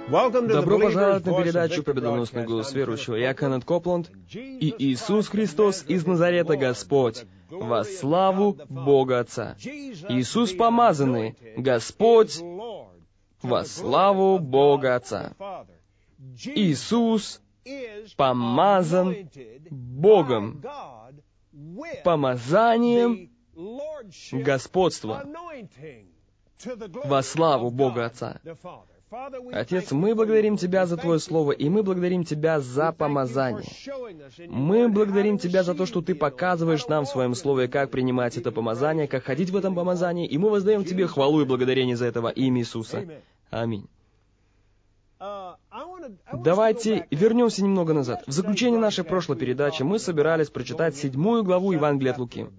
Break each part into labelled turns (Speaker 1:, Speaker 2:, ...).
Speaker 1: Добро пожаловать на передачу «Победоносный голос верующего». Я Кеннет Копланд, и Иисус Христос из Назарета Господь, во славу Бога Отца. Иисус помазанный, Господь, во славу Бога Отца. Иисус помазан Богом, помазанием господства, во славу Бога Отца. Отец, мы благодарим Тебя за Твое Слово, и мы благодарим Тебя за помазание. Мы благодарим Тебя за то, что Ты показываешь нам в Своем Слове, как принимать это помазание, как ходить в этом помазании, и мы воздаем Тебе хвалу и благодарение за это во имя Иисуса. Аминь. Давайте вернемся немного назад. В заключение нашей прошлой передачи мы собирались прочитать 7 главу Евангелия от Луки.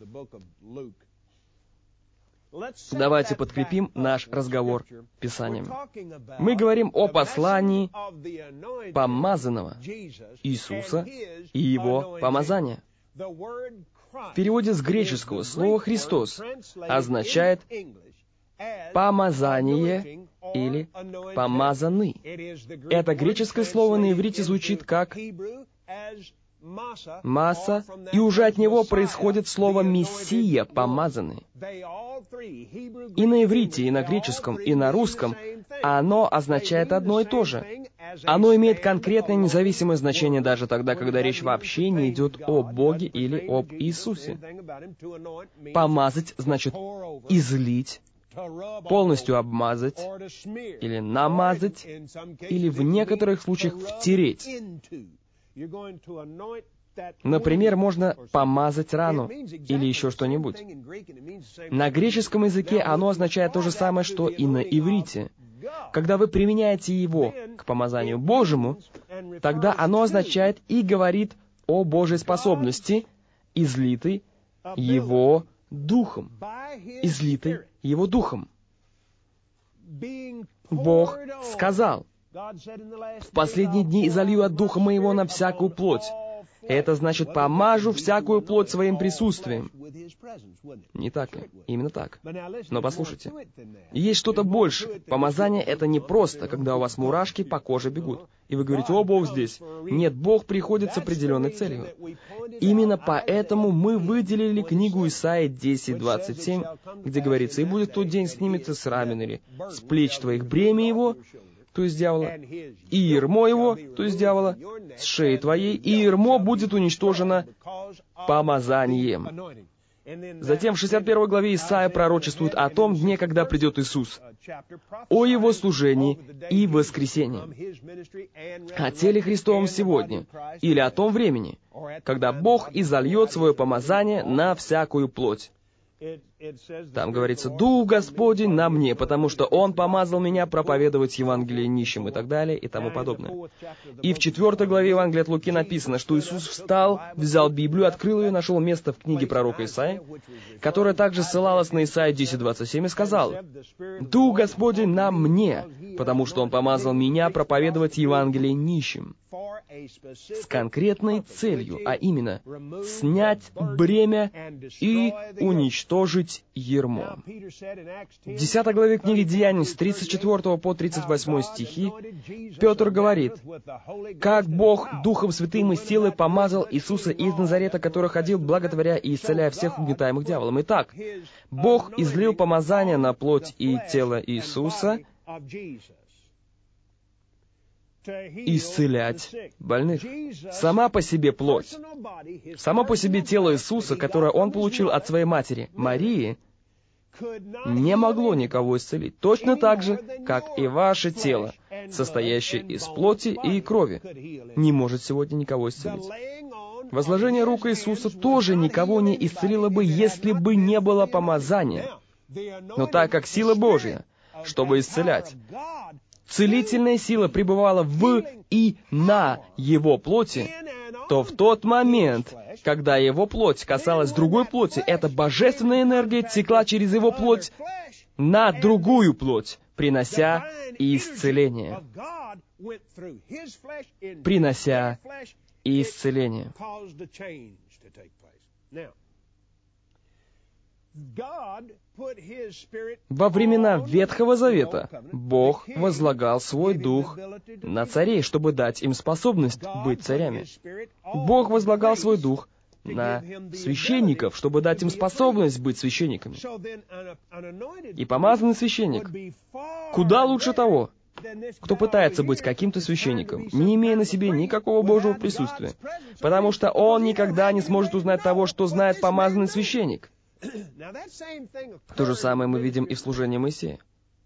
Speaker 1: Давайте подкрепим наш разговор Писанием. Мы говорим о послании помазанного Иисуса и Его помазания. В переводе с греческого слово «Христос» означает «помазание» или «помазанный». Это греческое слово на иврите звучит как «масса», и уже от него происходит слово «мессия», «помазанный». И на иврите, и на греческом, и на русском оно означает одно и то же. Оно имеет конкретное независимое значение даже тогда, когда речь вообще не идет о Боге или об Иисусе. Помазать значит излить, полностью обмазать, или намазать, или в некоторых случаях втереть. Например, можно помазать рану или еще что-нибудь. На греческом языке оно означает то же самое, что и на иврите. Когда вы применяете его к помазанию Божьему, тогда оно означает и говорит о Божьей способности, излитой Его Духом. Излитой Его Духом. Бог сказал: «В последние дни изолью от Духа Моего на всякую плоть». Это значит, помажу всякую плоть своим присутствием. Не так ли? Именно так. Но послушайте, есть что-то больше. Помазание — это не просто, когда у вас мурашки по коже бегут, и вы говорите: «О, Бог здесь». Нет, Бог приходит с определенной целью. Именно поэтому мы выделили книгу Исаии 10:27, где говорится: «И будет в тот день снимется с рамен или с плеч твоих бремя его, то есть дьявола, и ярмо его, то есть дьявола, с шеи твоей, и ярмо будет уничтожено помазанием». Затем в 61 главе Исаия пророчествует о том дне, когда придет Иисус, о Его служении и воскресении, о теле Христовом сегодня, или о том времени, когда Бог изольет свое помазание на всякую плоть. Там говорится: «Дух Господень на мне, потому что Он помазал меня проповедовать Евангелие нищим», и так далее, и тому подобное. И в 4 главе Евангелия от Луки написано, что Иисус встал, взял Библию, открыл ее, нашел место в книге пророка Исаии, которая также ссылалась на Исаию 10:27, и сказал: «Дух Господень на мне, потому что Он помазал меня проповедовать Евангелие нищим», с конкретной целью, а именно снять бремя и уничтожить ярмо. В 10 главе книги Деяний с 34 по 38 стихи Петр говорит: «Как Бог Духом Святым и силой помазал Иисуса из Назарета, который ходил, благотворя и исцеляя всех угнетаемых дьяволом». Итак, Бог излил помазание на плоть и тело Иисуса, исцелять больных. Сама по себе плоть, само по себе тело Иисуса, которое Он получил от своей матери, Марии, не могло никого исцелить. Точно так же, как и ваше тело, состоящее из плоти и крови, не может сегодня никого исцелить. Возложение рук Иисуса тоже никого не исцелило бы, если бы не было помазания. Но так как сила Божья, чтобы исцелять, целительная сила пребывала в и на Его плоти, то в тот момент, когда Его плоть касалась другой плоти, эта божественная энергия текла через Его плоть на другую плоть, принося исцеление. Принося исцеление. Во времена Ветхого Завета Бог возлагал свой Дух на царей, чтобы дать им способность быть царями. Бог возлагал свой Дух на священников, чтобы дать им способность быть священниками. И помазанный священник куда лучше того, кто пытается быть каким-то священником, не имея на себе никакого Божьего присутствия, потому что он никогда не сможет узнать того, что знает помазанный священник. То же самое мы видим и в служении Моисея.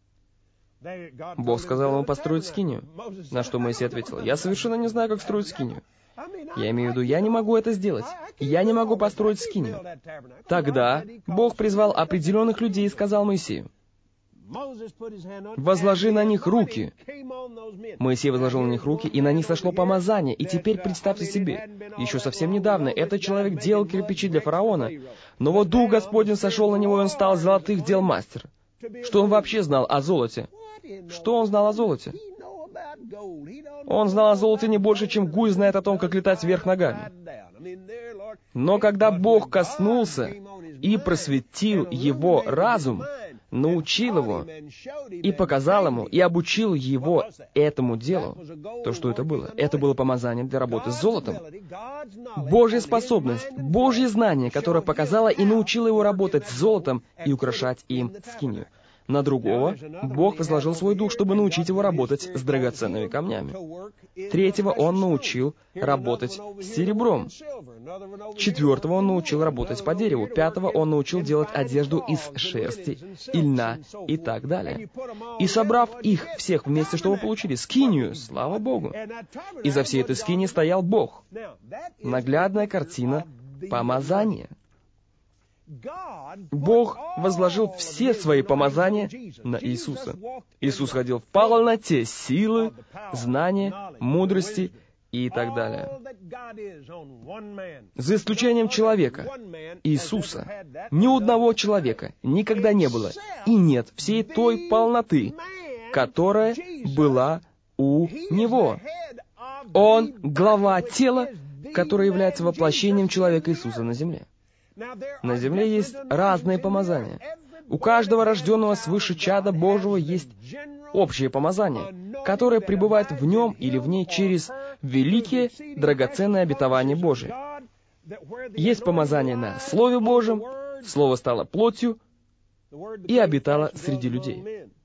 Speaker 1: Бог сказал ему построить скинию, на что Моисей ответил: «Я совершенно не знаю, как строить скинию». Я имею в виду, я не могу это сделать. Я не могу построить скинию. Тогда Бог призвал определенных людей и сказал Моисею: «Возложи на них руки». Моисей возложил на них руки, и на них сошло помазание. И теперь представьте себе, еще совсем недавно этот человек делал кирпичи для фараона, но вот Дух Господень сошел на него, и он стал золотых дел мастер. Что он вообще знал о золоте? Что он знал о золоте? Он знал о золоте не больше, чем гусь знает о том, как летать вверх ногами. Но когда Бог коснулся и просветил его разум, научил его, и показал ему, и обучил его этому делу, то что это было? Это было помазанием для работы с золотом. Божья способность, Божье знание, которое показало и научило его работать с золотом и украшать им скинию. На другого Бог возложил свой Дух, чтобы научить его работать с драгоценными камнями. Третьего он научил работать с серебром. Четвертого он научил работать по дереву. Пятого он научил делать одежду из шерсти и льна и так далее. И собрав их всех вместе, чтобы получили скинию, слава Богу. И за всей этой скинии стоял Бог. Наглядная картина помазания. Бог возложил все свои помазания на Иисуса. Иисус ходил в полноте силы, знания, мудрости и так далее. За исключением человека, Иисуса, ни у одного человека никогда не было и нет всей той полноты, которая была у Него. Он — глава тела, которое является воплощением человека Иисуса на земле. На земле есть разные помазания. У каждого рожденного свыше чада Божьего есть общее помазание, которое пребывает в нем или в ней через великие драгоценные обетования Божие. Есть помазание на Слове Божьем, Слово стало плотью и обитало среди людей.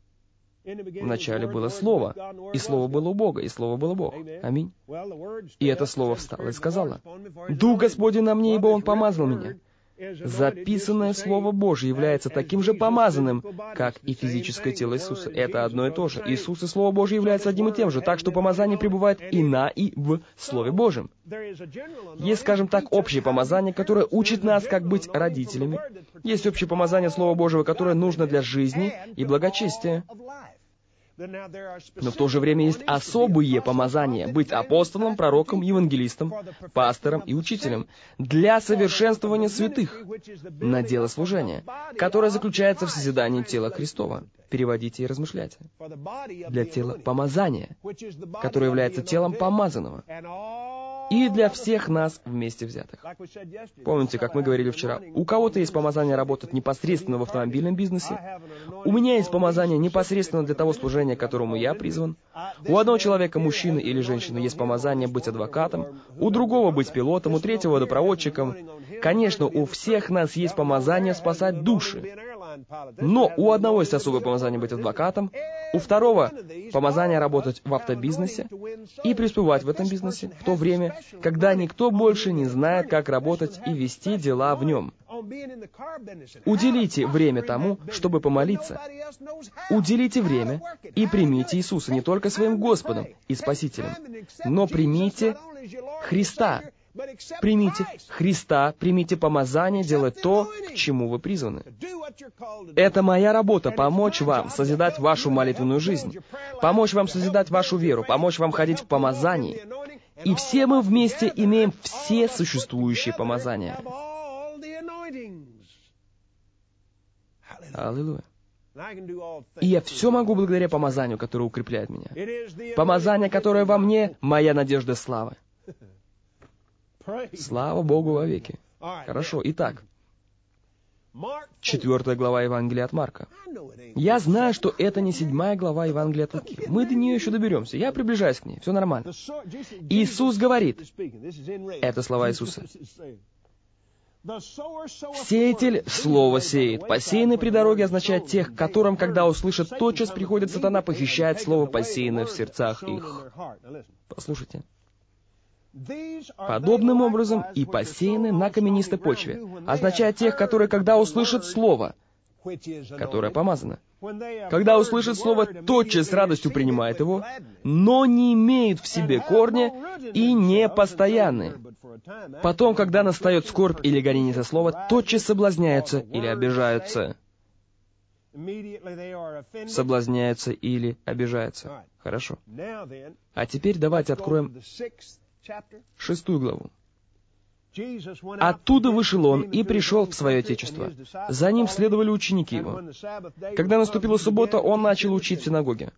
Speaker 1: Вначале было Слово, и Слово было у Бога, и Слово было Бог. Аминь. И это Слово встало и сказало: «Дух Господень на мне, ибо Он помазал меня». Записанное Слово Божие является таким же помазанным, как и физическое тело Иисуса. Это одно и то же. Иисус и Слово Божие являются одним и тем же, так что помазание пребывает и на, и в Слове Божьем. Есть, скажем так, общее помазание, которое учит нас, как быть родителями. Есть общее помазание Слова Божьего, которое нужно для жизни и благочестия. Но в то же время есть особые помазания — быть апостолом, пророком, евангелистом, пастором и учителем для совершенствования святых на дело служения, которое заключается в созидании тела Христова. Переводите и размышляйте. Для тела помазания, которое является телом помазанного. И для всех нас вместе взятых. Помните, как мы говорили вчера, у кого-то есть помазание работать непосредственно в автомобильном бизнесе, у меня есть помазание непосредственно для того служения, к которому я призван, у одного человека, мужчины или женщины, есть помазание быть адвокатом, у другого быть пилотом, у третьего водопроводчиком. Конечно, у всех нас есть помазание спасать души. Но у одного есть особое помазание быть адвокатом, у второго помазание работать в автобизнесе и преуспевать в этом бизнесе в то время, когда никто больше не знает, как работать и вести дела в нем. Уделите время тому, чтобы помолиться. Уделите время и примите Иисуса не только своим Господом и Спасителем, но примите Христа. Примите Христа, примите помазание делать то, к чему вы призваны. Это моя работа — помочь вам созидать вашу молитвенную жизнь, помочь вам созидать вашу веру, помочь вам ходить в помазании. И все мы вместе имеем все существующие помазания. Аллилуйя. И я все могу благодаря помазанию, которое укрепляет меня. Помазание, которое во мне — моя надежда славы. Слава Богу вовеки. Хорошо, итак. 4 глава Евангелия от Марка. Я знаю, что это не 7 глава Евангелия от Луки. Мы до нее еще доберемся. Я приближаюсь к ней. Все нормально. Иисус говорит, это слова Иисуса, «Сеятель слово сеет. Посеянный при дороге» означает тех, которым, когда услышат, тотчас приходит сатана, похищает слово, посеянное в сердцах их. Послушайте. Подобным образом и посеяны на каменистой почве означает тех, которые, когда услышат слово, которое помазано, когда услышат слово, тотчас с радостью принимает его, но не имеют в себе корня и не постоянны. Потом, когда настает скорбь или гонение за слово, тотчас соблазняются или обижаются. Соблазняются или обижаются. Хорошо. А теперь давайте откроем 6 главу. «Оттуда вышел он и пришел в свое отечество. За ним следовали ученики его. Когда наступила суббота, он начал учить в синагоге».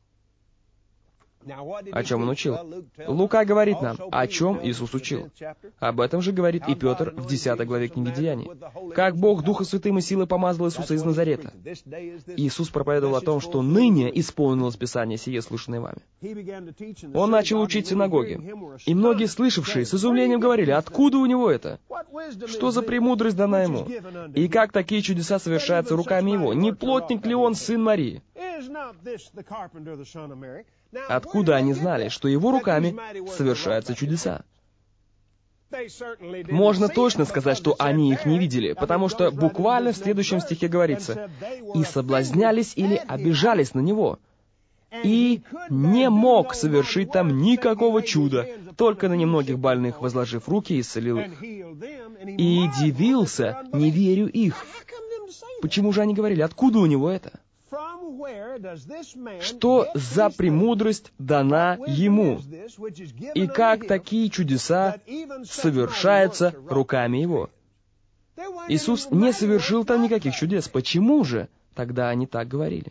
Speaker 1: О чем он учил? Лука говорит нам, о чем Иисус учил. Об этом же говорит и Петр в 10 главе книги Деяний. Как Бог Духа Святым и силой помазал Иисуса из Назарета. Иисус проповедовал о том, что ныне исполнилось Писание сие, слышанное вами. Он начал учить в синагоге. И многие слышавшие с изумлением говорили, откуда у него это? Что за премудрость дана ему? И как такие чудеса совершаются руками его? Не плотник ли он, сын Марии? Откуда они знали, что его руками совершаются чудеса? Можно точно сказать, что они их не видели, потому что буквально в следующем стихе говорится, «И соблазнялись или обижались на него, и не мог совершить там никакого чуда, только на немногих больных, возложив руки, исцелил их. И дивился неверию их». Почему же они говорили, откуда у него это? Что за премудрость дана ему? И как такие чудеса совершаются руками его? Иисус не совершил там никаких чудес. Почему же тогда они так говорили?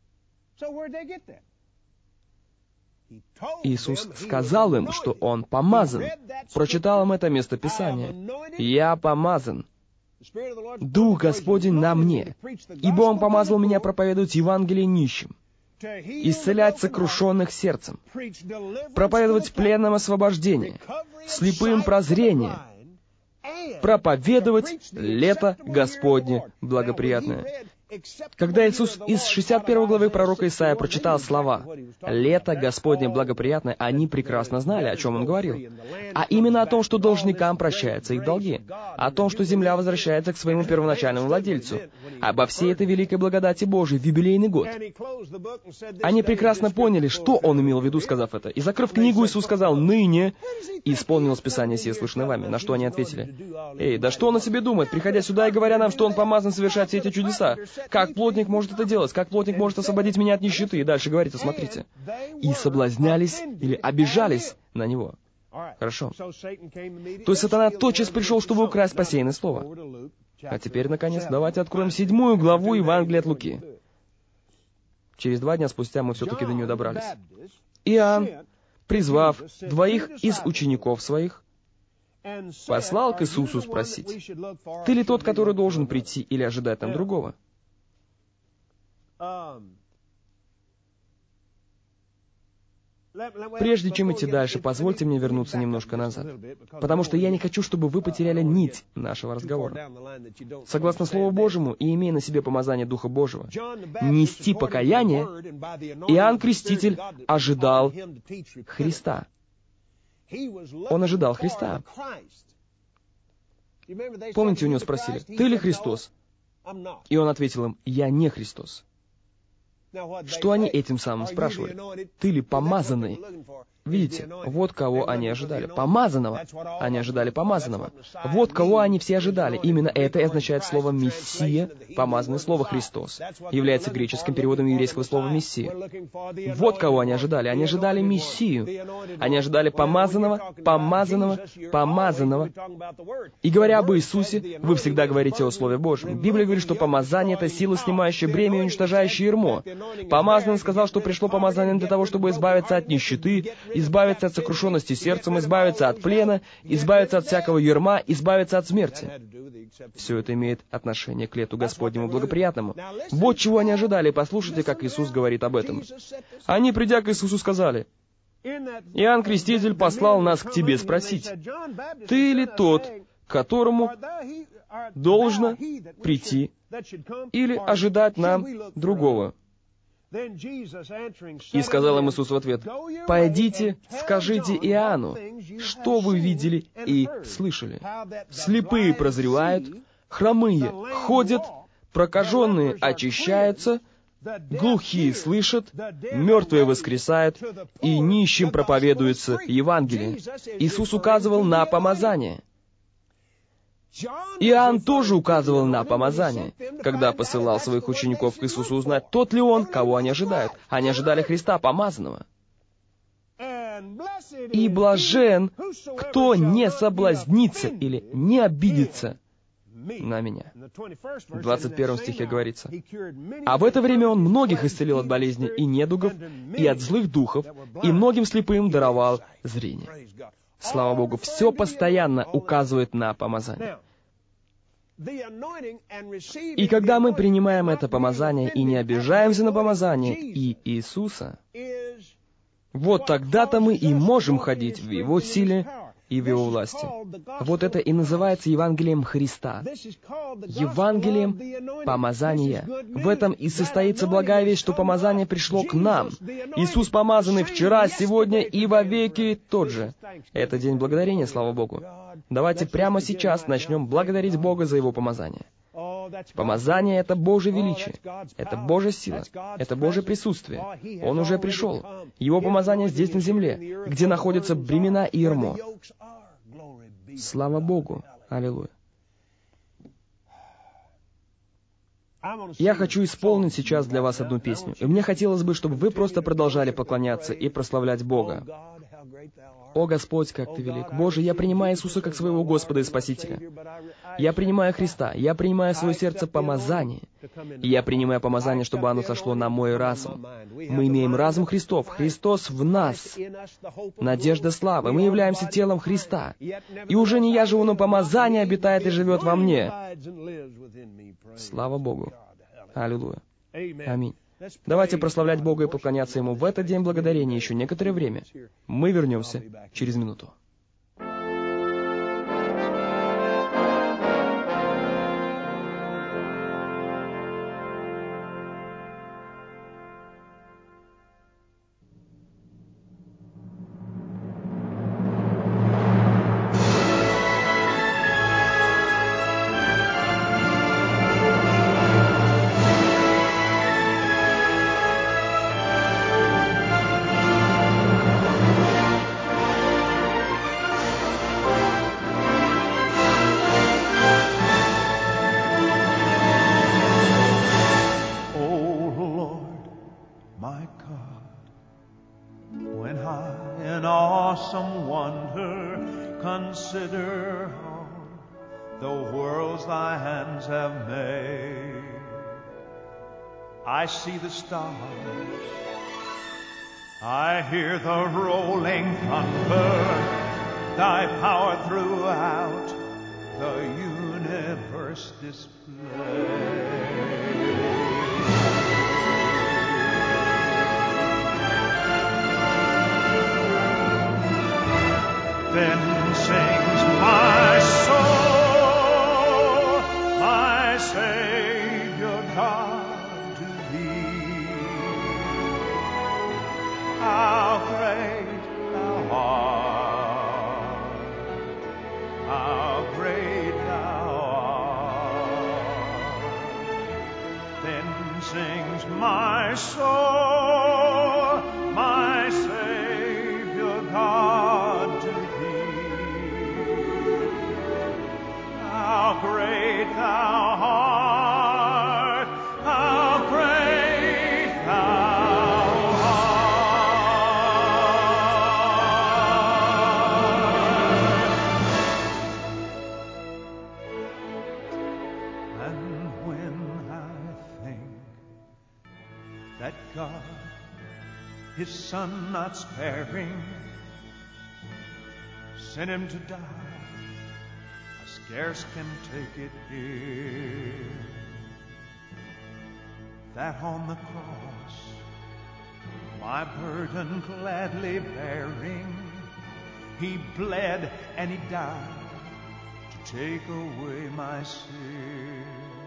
Speaker 1: Иисус сказал им, что Он помазан. Прочитал им это местописание. «Я помазан. Дух Господень на мне, ибо Он помазал меня проповедовать Евангелие нищим, исцелять сокрушенных сердцем, проповедовать пленным освобождение, слепым прозрение, проповедовать лето Господне благоприятное». Когда Иисус из 61 главы пророка Исаия прочитал слова «Лето Господне благоприятное», они прекрасно знали, о чем Он говорил. А именно о том, что должникам прощаются их долги, о том, что земля возвращается к своему первоначальному владельцу, обо всей этой великой благодати Божией в юбилейный год. Они прекрасно поняли, что Он имел в виду, сказав это. И, закрыв книгу, Иисус сказал «Ныне исполнилось Писание сие, слышанное вами». На что они ответили: «Эй, да что Он о себе думает, приходя сюда и говоря нам, что Он помазан совершать все эти чудеса? Как плотник может это делать? Как плотник может освободить меня от нищеты?» И дальше говорится, смотрите. «И соблазнялись или обижались на Него». Хорошо. То есть сатана тотчас пришел, чтобы украсть посеянное слово. А теперь, наконец, давайте откроем 7 главу Евангелия от Луки. Через 2 дня спустя мы все-таки до нее добрались. Иоанн, призвав 2 из учеников своих, послал к Иисусу спросить: «Ты ли тот, который должен прийти, или ожидать там другого?» Прежде чем идти дальше, позвольте мне вернуться немножко назад, потому что я не хочу, чтобы вы потеряли нить нашего разговора. Согласно Слову Божьему и имея на себе помазание Духа Божьего, нести покаяние, Иоанн Креститель ожидал Христа. Он ожидал Христа. Помните, у него спросили: «Ты ли Христос?» И он ответил им: «Я не Христос». Что они этим самым спрашивали? «Ты ли помазанный?» Видите, вот кого они ожидали. Помазанного. Они ожидали помазанного. Вот кого они все ожидали. Именно это и означает слово «мессия», помазанное слово «Христос». Является греческим переводом еврейского слова «мессия». Вот кого они ожидали. Они ожидали Мессию. Они ожидали помазанного, помазанного, помазанного. И говоря об Иисусе, вы всегда говорите о Слове Божьем. Библия говорит, что помазание — это сила, снимающая бремя и уничтожающая ярмо. Помазанный сказал, что пришло помазание для того, чтобы избавиться от нищеты, избавиться от сокрушенности сердцем, избавиться от плена, избавиться от всякого ярма, избавиться от смерти. Все это имеет отношение к лету Господнему благоприятному. Вот чего они ожидали. Послушайте, как Иисус говорит об этом. Они, придя к Иисусу, сказали: «Иоанн Креститель послал нас к тебе спросить, ты ли тот, которому должно прийти, или ожидать нам другого?» И сказал им Иисус в ответ: «Пойдите, скажите Иоанну, что вы видели и слышали. Слепые прозревают, хромые ходят, прокаженные очищаются, глухие слышат, мертвые воскресают, и нищим проповедуется Евангелие». Иисус указывал на помазание. Иоанн тоже указывал на помазание, когда посылал своих учеников к Иисусу узнать, тот ли он, кого они ожидают. Они ожидали Христа помазанного. «И блажен, кто не соблазнится или не обидится на меня». В 21 стихе говорится: «А в это время он многих исцелил от болезней и недугов, и от злых духов, и многим слепым даровал зрение». Слава Богу, все постоянно указывает на помазание. И когда мы принимаем это помазание и не обижаемся на помазание и Иисуса, вот тогда-то мы и можем ходить в Его силе и в Его власти. Вот это и называется Евангелием Христа. Евангелием помазания. В этом и состоится благая весть, что помазание пришло к нам. Иисус помазанный вчера, сегодня и вовеки тот же. Это день благодарения, слава Богу. Давайте прямо сейчас начнем благодарить Бога за Его помазание. Помазание — это Божье величие, это Божья сила, это Божье присутствие. Он уже пришел. Его помазание здесь, на земле, где находятся бремена и ярмо. Слава Богу! Аллилуйя! Я хочу исполнить сейчас для вас одну песню, и мне хотелось бы, чтобы вы просто продолжали поклоняться и прославлять Бога. О Господь, как Ты велик! Боже, я принимаю Иисуса как своего Господа и Спасителя. Я принимаю Христа, я принимаю в свое сердце помазание. И я принимаю помазание, чтобы оно сошло на мой разум. Мы имеем разум Христов, Христос в нас. Надежда славы, мы являемся телом Христа. И уже не я живу, но помазание обитает и живет во мне. Слава Богу! Аллилуйя! Аминь! Давайте прославлять Бога и поклоняться Ему в этот день благодарения еще некоторое время. Мы вернемся через минуту.
Speaker 2: Consider all the worlds thy hands have made. I see the stars, I hear the rolling thunder, thy power throughout the universe displayed. Then sings my soul, my Savior God, to thee. How great thou art, how great thou art. Then sings my soul, my Savior God, to thee. His Son not sparing, sent Him to die. I scarce can take it here, that on the cross, my burden gladly bearing, He bled and He died to take away my sin.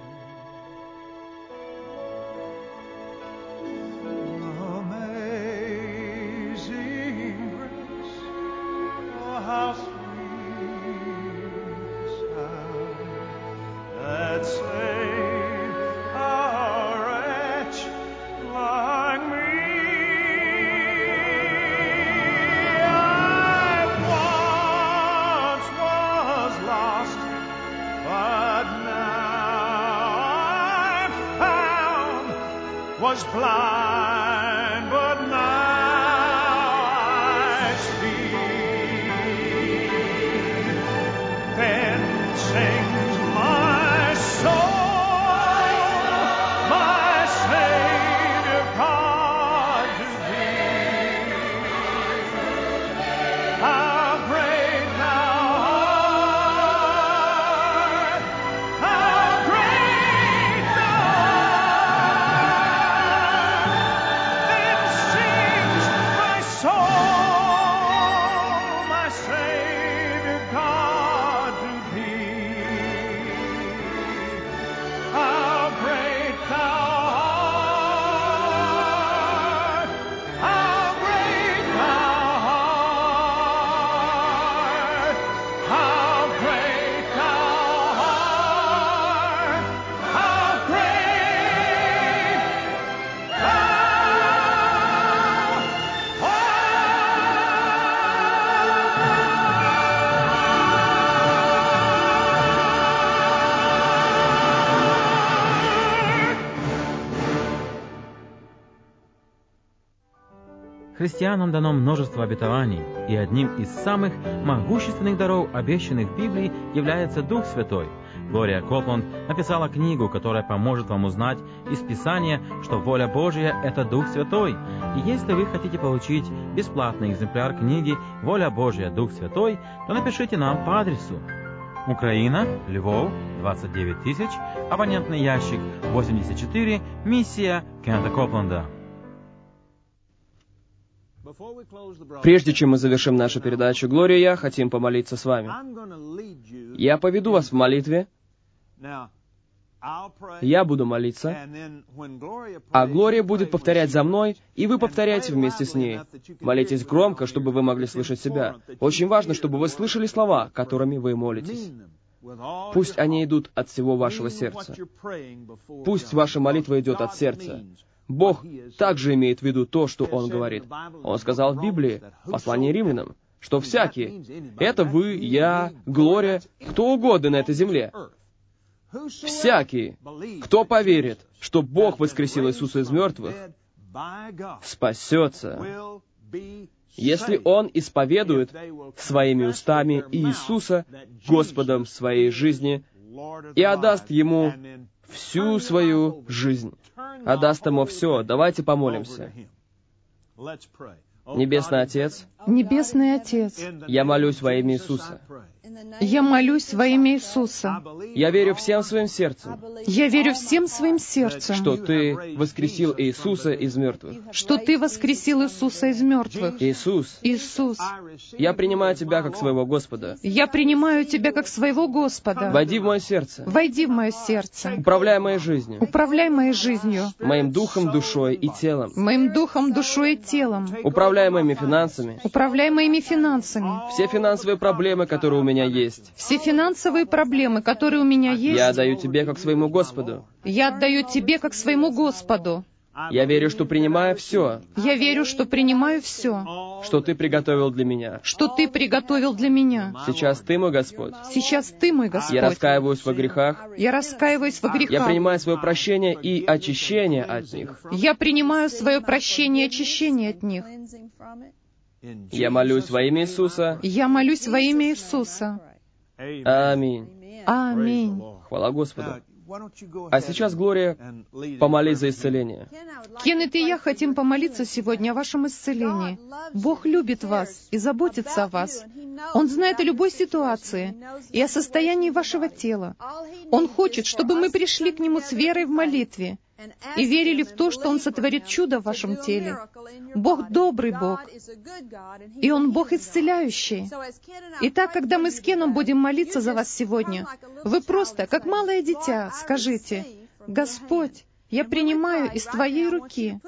Speaker 2: Amazing grace, oh how sweet the sound that saved a wretch like me. Was blind, but now I see. Then sings my soul, my Savior God to Thee. How great Thou art! How great Thou my Savior God to Thee. How great Thou art! How great Thou art! How great Thou art! How great Thou art!
Speaker 3: Христианам дано множество обетований, и одним из самых могущественных даров, обещанных в Библии, является Дух Святой. Глория Копланд написала книгу, которая поможет вам узнать из Писания, что воля Божья — это Дух Святой. И если вы хотите получить бесплатный экземпляр книги «Воля Божья, Дух Святой», то напишите нам по адресу: Украина, Львов, 29000, абонентный ящик 84, миссия Кеннета Копланда.
Speaker 1: Прежде чем мы завершим нашу передачу, Глория и я хотим помолиться с вами. Я поведу вас в молитве, я буду молиться, а Глория будет повторять за мной, и вы повторяйте вместе с ней. Молитесь громко, чтобы вы могли слышать себя. Очень важно, чтобы вы слышали слова, которыми вы молитесь. Пусть они идут от всего вашего сердца. Пусть ваша молитва идет от сердца. Бог также имеет в виду то, что Он говорит. Он сказал в Библии, в послании Римлянам, что всякий, это вы, я, Глория, кто угодно на этой земле, всякий, кто поверит, что Бог воскресил Иисуса из мертвых, спасется, если он исповедует своими устами Иисуса Господом своей жизни и отдаст Ему всю свою жизнь. Отдаст Ему все. Давайте помолимся. Небесный Отец, я молюсь во имя Иисуса.
Speaker 4: Я молюсь во имя Иисуса.
Speaker 1: Я верю всем своим сердцем,
Speaker 4: Я верю всем своим сердцем,
Speaker 1: что Ты воскресил Иисуса из мертвых.
Speaker 4: что Ты воскресил Иисуса из мертвых.
Speaker 1: Иисус, я принимаю Тебя как своего Господа.
Speaker 4: Я принимаю Тебя как своего Господа.
Speaker 1: Войди в мое сердце.
Speaker 4: Войди в мое сердце.
Speaker 1: Управляй моей жизнью,
Speaker 4: Управляй моей жизнью,
Speaker 1: моим духом, душой и телом.
Speaker 4: моим духом, душой и телом.
Speaker 1: Управляй моими финансами.
Speaker 4: Управляй моими финансами.
Speaker 1: Все финансовые проблемы, которые у меня есть,
Speaker 4: Все финансовые проблемы, которые у меня
Speaker 1: я
Speaker 4: есть,
Speaker 1: отдаю Тебе как своему Господу.
Speaker 4: я отдаю Тебе как своему Господу.
Speaker 1: Я верю, что принимая все,
Speaker 4: Я верю, что принимаю все,
Speaker 1: что Ты приготовил для меня.
Speaker 4: что Ты приготовил для меня.
Speaker 1: Сейчас Ты мой Господь.
Speaker 4: Сейчас Ты мой
Speaker 1: Я
Speaker 4: Господь.
Speaker 1: раскаиваюсь во грехах.
Speaker 4: Я раскаиваюсь во
Speaker 1: Я
Speaker 4: грехах.
Speaker 1: принимаю свое прощение и очищение от них.
Speaker 4: Я принимаю свое прощение и очищение от них.
Speaker 1: Я молюсь во имя Иисуса.
Speaker 4: Я молюсь во имя Иисуса.
Speaker 1: Аминь.
Speaker 4: Аминь.
Speaker 1: Хвала Господу. А сейчас, Глория, помолись за исцеление.
Speaker 4: Кеннет и я хотим помолиться сегодня о вашем исцелении. Бог любит вас и заботится о вас. Он знает о любой ситуации и о состоянии вашего тела. Он хочет, чтобы мы пришли к Нему с верой в молитве и верили в то, что Он сотворит чудо в вашем теле. Бог добрый Бог, и Он Бог исцеляющий. Итак, когда мы с Кеном будем молиться за вас сегодня, вы просто, как малое дитя, скажите: «Господь, я принимаю из Твоей руки».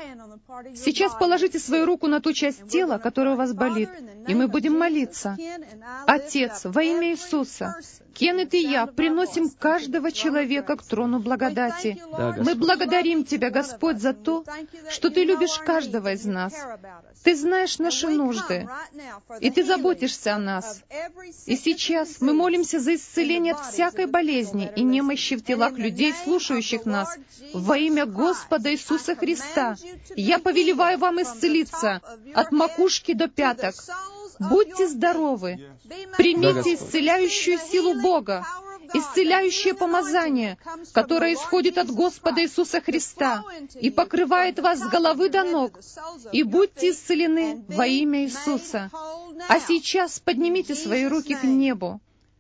Speaker 4: Сейчас положите свою руку на ту часть тела, которая у вас болит, и мы будем молиться. Отец, во имя Иисуса, Кеннет и я приносим каждого человека к трону благодати.
Speaker 1: Да,
Speaker 4: Мы благодарим Тебя, Господь, за то, что Ты любишь каждого из нас. Ты знаешь наши нужды, и Ты заботишься о нас. И сейчас мы молимся за исцеление от всякой болезни и немощи в телах людей, слушающих нас. Во имя Господа Иисуса Христа я повелеваю вам исцелиться от макушки до пяток. Будьте здоровы. Примите исцеляющую силу Бога, исцеляющее помазание, которое исходит от Господа Иисуса Христа и покрывает вас с головы до ног. И будьте исцелены во имя Иисуса. А сейчас поднимите свои руки к небу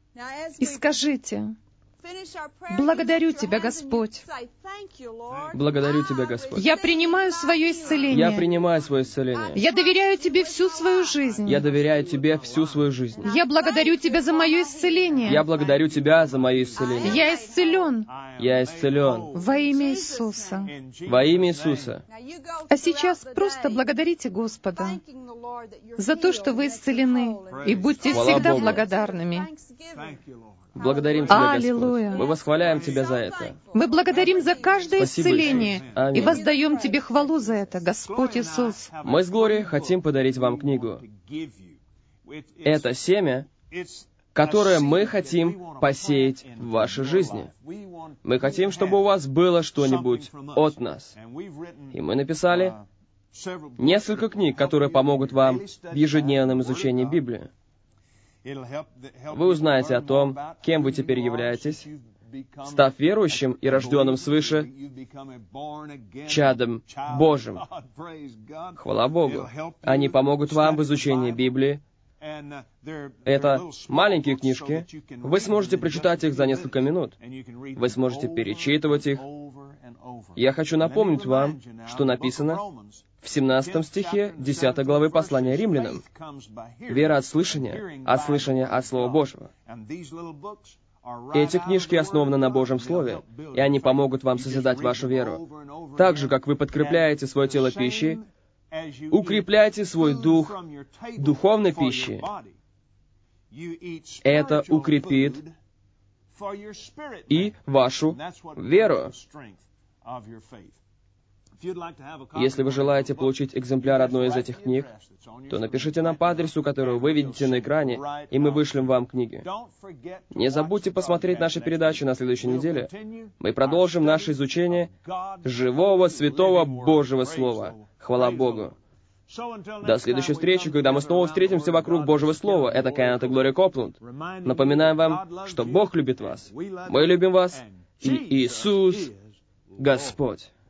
Speaker 4: и скажите: «Благодарю Тебя, Господь.
Speaker 1: Благодарю Тебя, Господь.
Speaker 4: Я принимаю свое исцеление.
Speaker 1: Я принимаю свое исцеление.
Speaker 4: Я доверяю Тебе всю свою жизнь.
Speaker 1: Я доверяю Тебе всю свою жизнь.
Speaker 4: Я благодарю Тебя за мое исцеление.
Speaker 1: Я благодарю Тебя за мое исцеление.
Speaker 4: Я исцелен
Speaker 1: Я исцелен
Speaker 4: во имя Иисуса.
Speaker 1: во имя Иисуса.
Speaker 4: А сейчас просто благодарите Господа за то, что вы исцелены, и будьте
Speaker 1: Хвала
Speaker 4: всегда
Speaker 1: Богу.
Speaker 4: благодарными.
Speaker 1: Благодарим Тебя, Господь.
Speaker 4: Аллилуйя.
Speaker 1: Мы восхваляем Тебя за это.
Speaker 4: Мы благодарим за каждое
Speaker 1: Спасибо,
Speaker 4: исцеление
Speaker 1: Иисус. Аминь.
Speaker 4: и воздаем Тебе хвалу за это, Господь Иисус.
Speaker 1: Мы с Глорией хотим подарить вам книгу. Это семя, которое мы хотим посеять в вашей жизни. Мы хотим, чтобы у вас было что-нибудь от нас. И мы написали несколько книг, которые помогут вам в ежедневном изучении Библии. Вы узнаете о том, кем вы теперь являетесь, став верующим и рожденным свыше, чадом Божьим. Хвала Богу. Они помогут вам в изучении Библии. Это маленькие книжки. Вы сможете прочитать их за несколько минут. Вы сможете перечитывать их. Я хочу напомнить вам, что написано в 17 стихе 10 главы послания Римлянам. «Вера от слышания от Слова Божьего». Эти книжки основаны на Божьем Слове, и они помогут вам созидать вашу веру. Так же, как вы подкрепляете свое тело пищей, укрепляйте свой дух духовной пищей. Это укрепит и вашу веру. Если вы желаете получить экземпляр одной из этих книг, то напишите нам по адресу, который вы видите на экране, и мы вышлем вам книги. Не забудьте посмотреть наши передачи на следующей неделе. Мы продолжим наше изучение живого, святого Божьего Слова. Хвала Богу. До следующей встречи, когда мы снова встретимся вокруг Божьего Слова. Это Кеннет и Глория Копланд. Напоминаем вам, что Бог любит вас. Мы любим вас, и Иисус Господь.